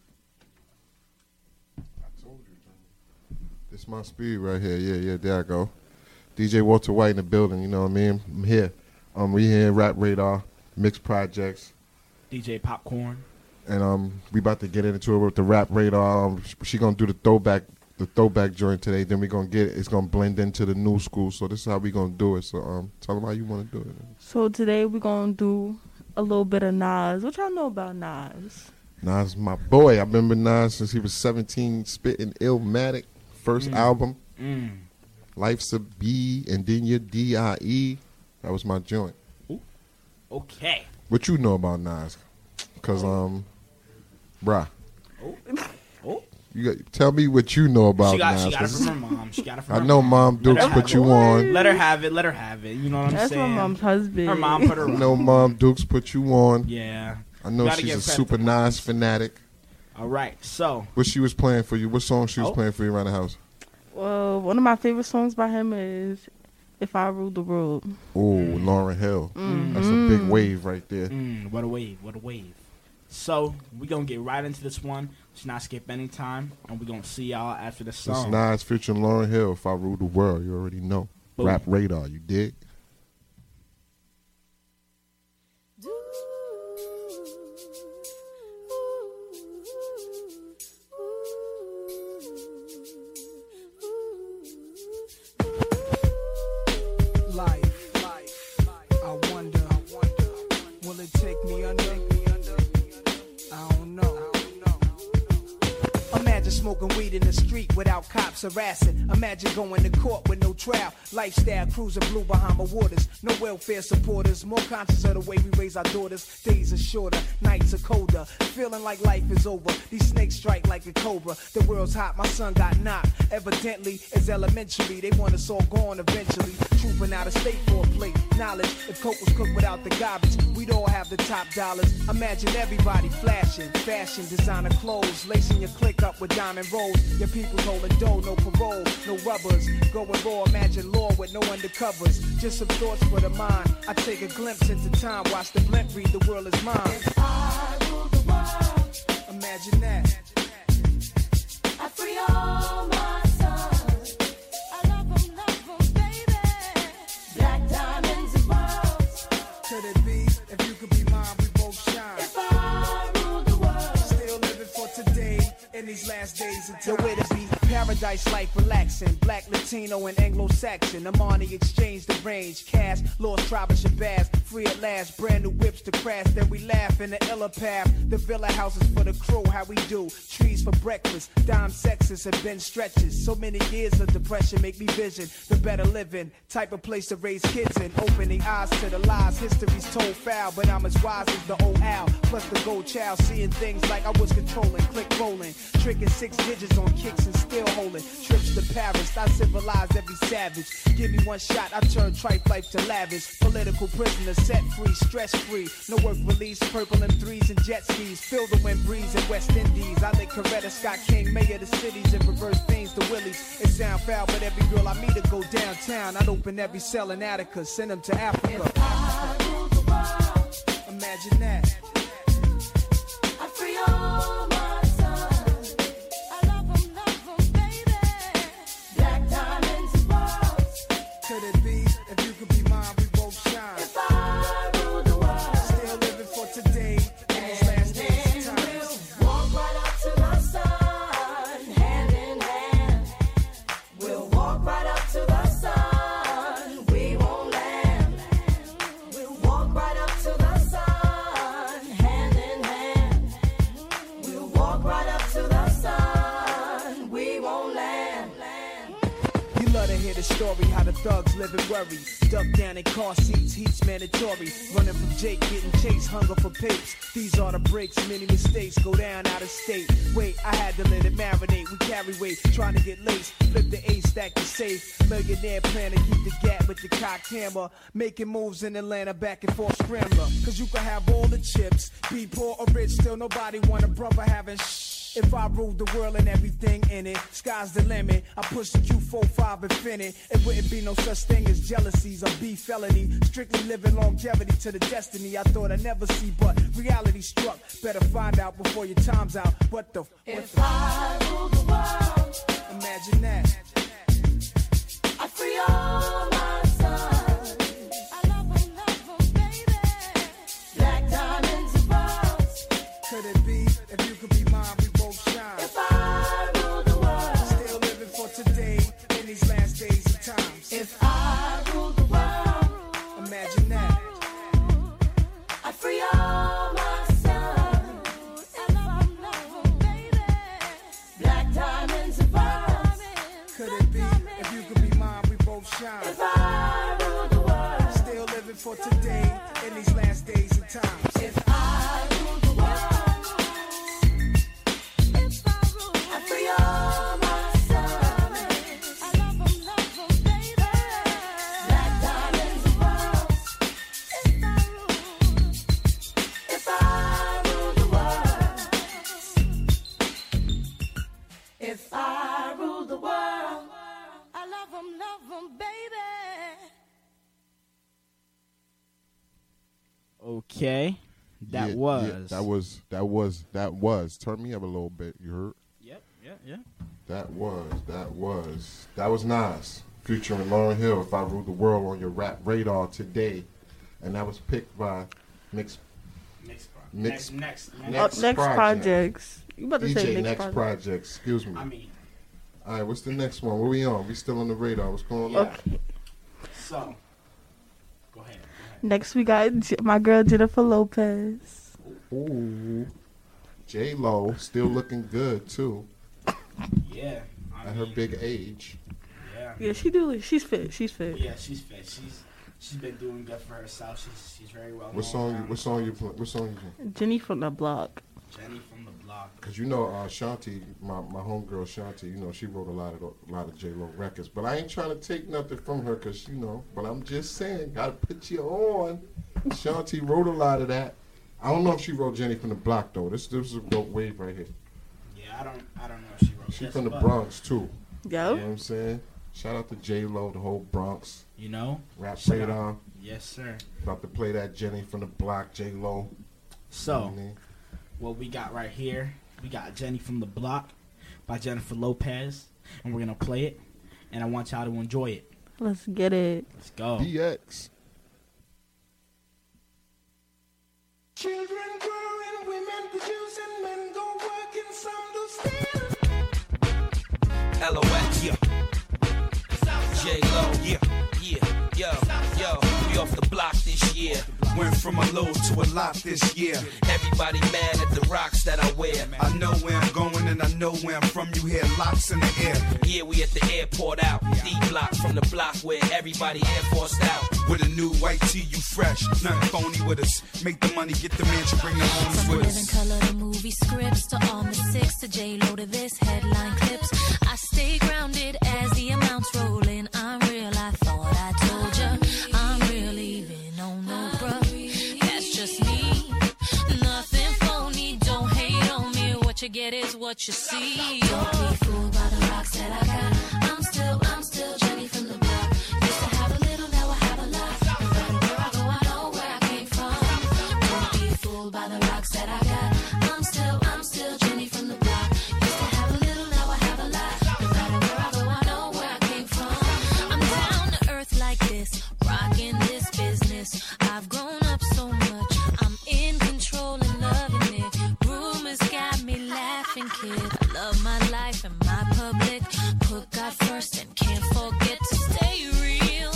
I told you. This is my speed right here. Yeah, yeah, there I go. D J Walter White in the building, you know what I mean? I'm here. Um, we here, Rap Radar, Mixed Projects. D J Popcorn. And um, we about to get into it with the Rap Radar. Um, she gonna do the throwback, the throwback joint today. Then we gonna get it. It's gonna blend into the new school. So this is how we gonna do it. So um, tell them how you want to do it. So today we're gonna do a little bit of Nas. What y'all know about Nas? Nas, my boy. I remember Nas since he was seventeen, spitting Illmatic, first Mm. album. Mm. Life's a B, and then your D I E. That was my joint. Ooh. Okay. What you know about Nas? Cause um. Bruh. Oh. Oh. You got, tell me what you know about She got, Nas. she got it from her mom. She got it from I her know mom. Mom Dukes Let her put have you it. on. Let her have it. Let her have it. You know what I'm That's saying? my mom's husband. Her mom put her I on. know Mom Dukes put you on. Yeah. I know Gotta she's give a credit super to Nas fanatic. All right. So. What she was playing for you? What song she was Oh. playing for you around the house? Well, one of my favorite songs by him is If I Ruled the World. Oh, Lauryn Hill. Mm. That's a big wave right there. Mm, what a wave. What a wave. So, we're going to get right into this one. Let's not skip any time. And we're going to see y'all after the This song. Nas featuring Lauryn Hill. If I Rule the World, you already know. Boom. Rap Radar, you dig? Life, I wonder, will it take me under? I don't know. Imagine smoking weed in the street without cops harassing. Imagine going to court with no trial. Lifestyle cruising blue Bahama waters. No welfare supporters. More conscious of the way we raise our daughters. Days are shorter, nights are colder. Feeling like life is over. These snakes strike like a cobra. The world's hot, my son got knocked. Evidently, it's elementary. They want us all gone eventually. Trooping out of state for a plate. Knowledge, if coke was cooked without the garbage, we'd all have the top dollars. Imagine everybody flashing, fashion, designer clothes, lacing your click up with diamond rolls. Your people's holding dough, no parole, no rubbers. Going raw, imagine law with no undercovers. Just some thoughts for the mind. I take a glimpse into time, watch the blimp read, the world is mine. If I rule the world, imagine that. I free all my sons. I love them, love them, baby. Black diamonds and pearls. Could it be, if you could be mine, we both shine. If I rule the world. Still living for today, in these last days of time. The way to be paradise life relaxing. Black, Latino, and Anglo-Saxon. Amani exchange the range. Cash, lost tribe of Shabazz. Free at last, brand new whips to crash. Then we laugh in the illa path. The villa houses for the crew, how we do. Trees for breakfast, dime sexes and bench stretches. So many years of depression make me vision the better living. Type of place to raise kids in. Opening eyes to the lies. History's told foul, but I'm as wise as the old owl. Plus the gold child, seeing things like I was controlling. Click rolling, tricking six digits on kicks and still still holding trips to Paris. I civilized every savage. Give me one shot, I turn tripe life to lavish. Political prisoner, set free, stress free. No work release, purple M threes and jet skis. Feel the wind breeze in West Indies. I lick Coretta Scott King, mayor of the cities, and reverse things to Willies. It sound foul, but every girl I meet to go downtown. I'd open every cell in Attica, send them to Africa. Imagine that. I free all my sons. I love 'em, love 'em, baby. Black diamonds and pearls. Could it be, if you could be mine, we both shine. If I rule the world. Still living for today, in these last days of times. Walk right up to the sun, hand in hand. We'll walk right up to the sun. We won't land. We'll walk right up to the sun, hand in hand. We'll walk right up to the sun. We won't land. You love to hear the story, how the thugs live and worry. Duck down in car seats, heat's mandatory. Running from Jake, getting chased, hunger for papes. These are the breaks, many mistakes go down out of state. Wait, I had to let it marinate. We carry weight, trying to get laced. Flip the ace, stack the safe. Millionaire plan to keep the gap with the cocked hammer. Making moves in Atlanta, back and forth scrambler. Cause you can have all the chips. Be poor or rich, still nobody want a brother having shh. If I ruled the world and everything in it, sky's the limit. I push the Q forty-five Infinite. It wouldn't be no such thing as jealousies or beef felony. Strictly living longevity to the destiny I thought I'd never see, but reality struck. Better find out before your time's out. What the? If I rule the world, imagine that. I free all my sons. I love 'em, love 'em, baby. Black diamonds and pearls. Could it be, if you could be mine, we both shine. If I rule the world. Still living for today, in these last days of times. If I rule the world. Imagine that. I free all my sons. I love 'em, love 'em, baby. Black diamonds and pearls. Could it be, if you could be mine, we both shine. If I rule the world. Still living for today, in these last days of times. If I rule the world. I free all my sons. I love 'em, love 'em, baby. Black diamonds and pearls. If I rule, if I rule the world. If I rule the world. I love 'em, love 'em, baby. Okay, that Yeah, was. yeah, that was that was that was. Turn me up a little bit. You heard? Yep, yeah, yeah. That was that was that was Nas featuring Lauryn Hill. If I Ruled the World on your rap radar today, and that was picked by Mix. Next, Mix, next, next, Oh, next projects. You about to D say J next, next project. projects. Excuse me. I mean, all right. What's the next one? What we on? We still on the radar. What's going on? Okay. so go ahead. Next we got J- my girl Jennifer Lopez. Ooh, J Lo still looking good too. Yeah, I at her big age. Yeah. Yeah, she do. She's fit. She's fit. Yeah, she's fit. She's she's been doing good for herself. She's she's very well. What known song? You, around what song you play? What song you play? Jenny from the block. Jenny from the block. Cause you know, uh, Shanti, my my homegirl Shanti, you know, she wrote a lot of a lot of J Lo records. But I ain't trying to take nothing from her, cause you know. But I'm just saying, gotta put you on. Shanti wrote a lot of that. I don't know if she wrote Jenny from the Block though. This this is a dope wave right here. Yeah, I don't I don't know if she wrote. She this, from the but- Bronx too. Yep. You know what I'm saying? Shout out to J Lo, the whole Bronx. You know, Rap Shout radar. out. Yes, sir. About to play that Jenny from the Block, J Lo. So, what we got right here, we got Jenny from the Block by Jennifer Lopez, and we're gonna play it, and I want y'all to enjoy it. Let's get it. Let's go. D X. Children growing, women producing, men go working, some do steal. L O X, yeah. J Lo, yeah, yeah, yo, yo. We off the block this year. Went from a little to a lot this year. Everybody mad at the rocks that I wear. I know where I'm going and I know where I'm from. You hear locks in the air. Yeah, we at the airport out. D block from the block where everybody Air Forced out. With a new white tee, you fresh. Nothing phony with us. Make the money, get the mansion, bring the homies From with living us. color to movie scripts to all the six to J Lo to this headline clips. I stay you get is what you see. Don't be fooled by the rocks that I got. I'm still, I'm still Jenny from the block. Used to have a little, now I have a lot. No matter where I go, I know where I came from. Don't be fooled by the rocks that I got. I'm still, I'm still Jenny from the block. Used to have a little, now I have a lot. No matter where I go, I know where I came from. I'm down to earth like this, rocking this business. I've grown up so much, I'm in control and loving it. Rumors got me laughing, kid. I love my life and my public. Put God first and can't forget to stay real.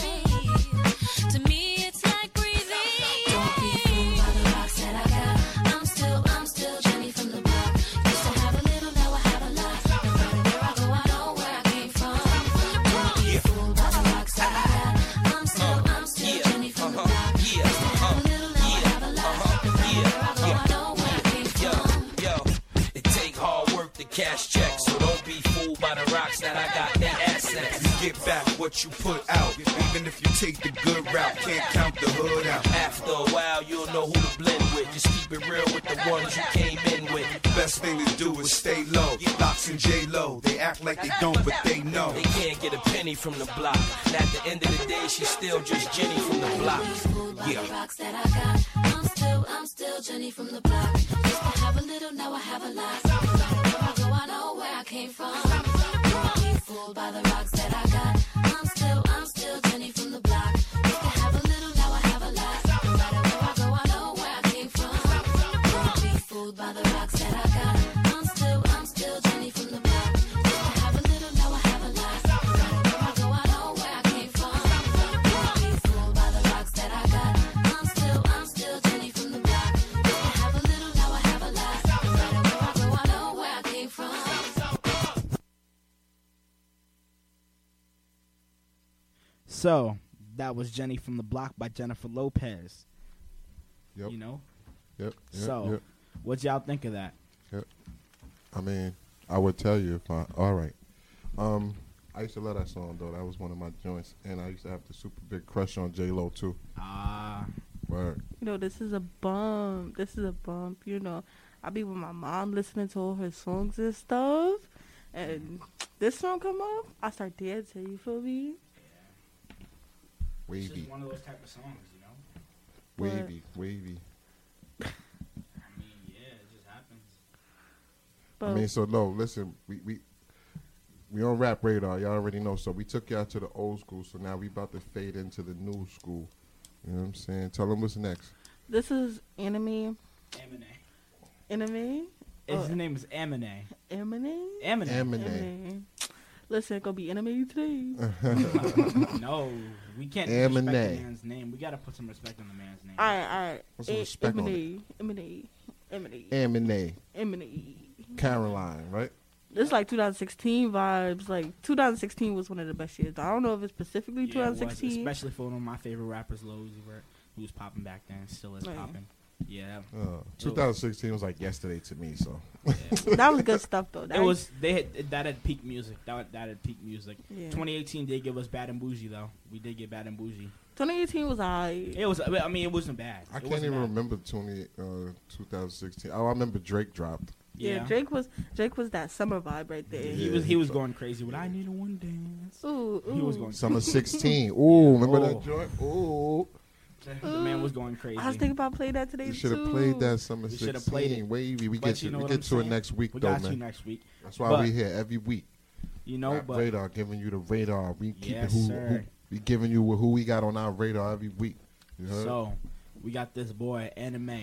To me, it's like breathing. Don't be fooled by the rocks that I got. I'm still, I'm still Jenny from the block. Used to have a little, now I have a lot. No matter where I go, I know where I came from. Don't be fooled by the rocks that I got. I'm still, I'm still Jenny from the block. Used to have a little, now I have a lot. No matter where I go, I know where I came from. Yo, it take hard work to cash checks, so don't be fooled by the rocks that I got. They assets. You get back what you put out, even if you take the good route. Can't count the hood out. After a while, you'll know who to blend with. Just keep it real with the ones you came in with. The best thing to do is stay low. Locks and J-Lo, they act like they don't, but they know. They can't get a penny from the block. And at the end of the day, she's still just Jenny from the block. Yeah. Rocks that I got. I'm still, I'm still Jenny from the block. Used to have a little, now I have a lot. No matter where I go, I know where I came from. Don't be fooled by the rocks that I got. I'm still, I'm still Jenny from the block. Used to have a little, now I have a lot. No matter where I go, I know where I came from. Don't be fooled by the rocks that I got. I'm still, I'm still Jenny from the block. Used to have a little, now I have a lot. No matter where I go, I know where I came from. Don't be fooled by the rocks that I got. I'm still, I'm still Jenny from the block. Used to have a little, now I have a lot. No matter where I go, I know where I came from. So that was Jenny from the Block by Jennifer Lopez. Yep. You know. Yep. yep So, yep. what y'all think of that? Yep. I mean, I would tell you if I. All right. Um, I used to love that song though. That was one of my joints, and I used to have the super big crush on J Lo too. Ah. Word. You know, this is a bump. This is a bump. You know, I be with my mom listening to all her songs and stuff, and this song come up, I start dancing. You feel me? It's Wavy. just one of those type of songs, you know. Wavy. Wavy. I mean, yeah, it just happens. I mean, so no, listen, we we we on Rap Radar, y'all already know. So we took y'all to the old school, so now we about to fade into the new school. You know what I'm saying? Tell them what's next. This is Anime. Eminem. Anime? His Oh, name is Eminem. Eminem? Eminem. Eminem. Listen, it's gonna be anime today. No, we can't Eminem. disrespect the man's name. We gotta put some respect on the man's name. Alright, alright. Put some respect on Eminem. Eminem. Eminem. Eminem. Eminem. Caroline, right? This is like twenty sixteen vibes. Like twenty sixteen was one of the best years. I don't know if it's specifically Yeah, it was, twenty sixteen. especially for one of my favorite rappers, Lil Uzi Vert, who was popping back then, still is Right. popping. Yeah. Uh, twenty sixteen was like yesterday to me, so. That was good stuff though. That It was they had that had peak music. That that had peak music. Yeah. twenty eighteen did give us Bad and Bougie though. We did get Bad and Bougie. twenty eighteen was alright. It was. I mean, it wasn't bad. I It can't wasn't even bad. remember twenty, uh, twenty sixteen. Oh, I remember Drake dropped. Yeah, Yeah. Drake was Drake was that summer vibe right there. He was he was going crazy with I Need a One Dance. Ooh, ooh. He was going Summer crazy. sixteen. Ooh, remember Oh. that joint? Ooh. The man was going crazy. I was thinking about playing that today You too. should have played that Summer We should have sixteen. played it. Wavy. We But get, you to, know we what get I'm to it saying? next week, We though, got man. you next week. That's why But- we here every week. You know, Rap but Radar, giving you the radar. We keep Yes, it who, sir. who we giving you who we got on our radar every week. You heard? so we got this boy Anime,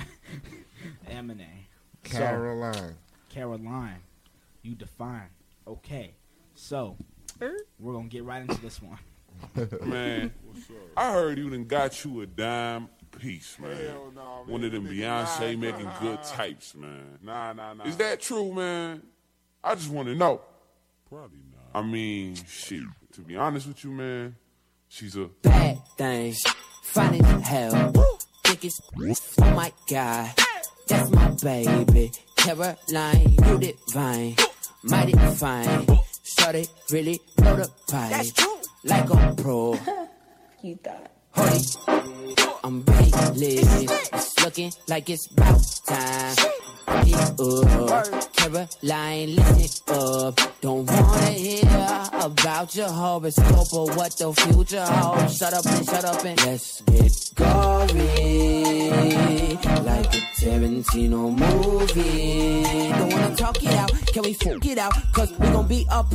Eminem, So, Caroline. Caroline, you define. Okay, so we're gonna get right into this one. Man, I heard you done got you a dime piece, man. One of them Beyonce making good types, man. Nah, nah, nah. Is that true, man? I just want to know. Probably not. I mean, shit. To be honest with you, man, she's a bad things, fine as hell. Thick as, oh my God, that's my baby. Caroline, you divine, mighty fine. Shorty really blow the pipe. That's true. Like a pro. You thought. Hold it. I'm ready, living. It's looking like it's about time. it up. Caroline, listen up. Don't wanna hear about your horoscope or what the future holds. Shut up and shut up and let's get gory, like a Tarantino movie. Don't wanna talk it out, can we fuck it out? Cause we gon' be up